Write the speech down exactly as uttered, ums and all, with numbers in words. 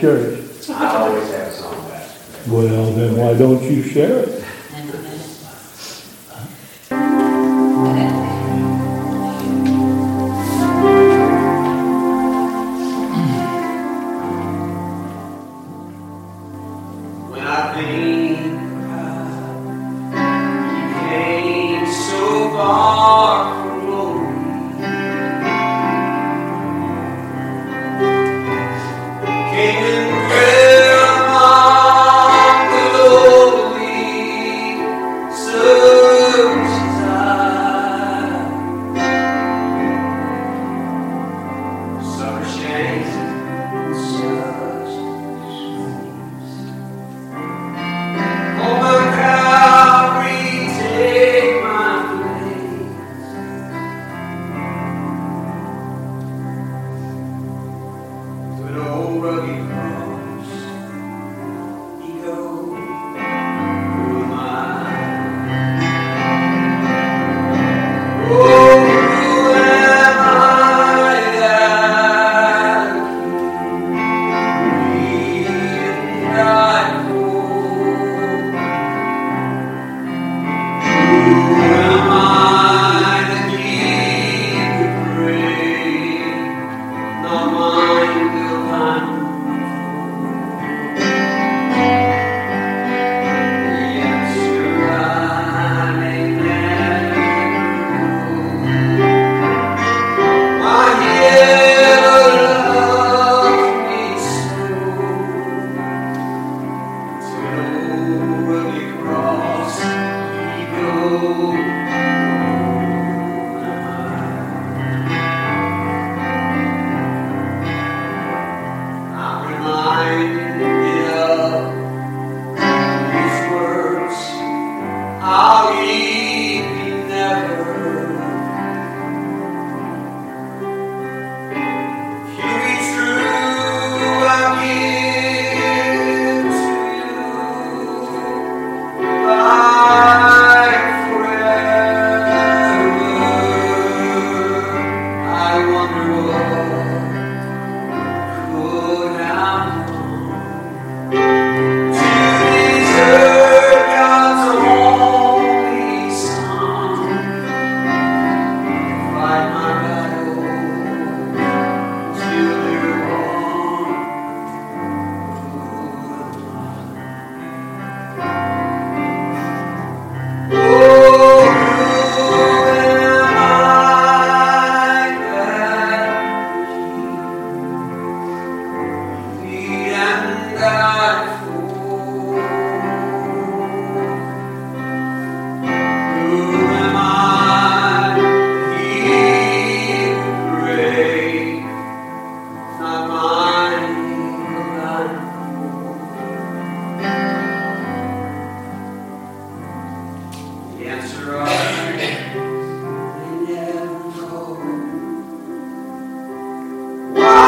Church. I always have a song back. Well, then why don't you share it? When I think you came so far from glory, came in prayer among the lowly, such as I, suffer shame and such disgrace. On Mount Calvary, take my place. To an old rugged cross, He goes. Who am I? Oh, who am I that He died for? Who am I that He would pray? Not mine will find. The answer I may never know. My hero loved me so. To an old rugged cross He goes. I'm reminded of His words, I'll leave thee never. If you be true, I'll give to you life forever. I wonder what could I do to deserve God's only Son? Fight my battle till they're won. Oh, who am I that He and died for? Who am I that He would pray? Not mine will thine for. The answer I may never know. Why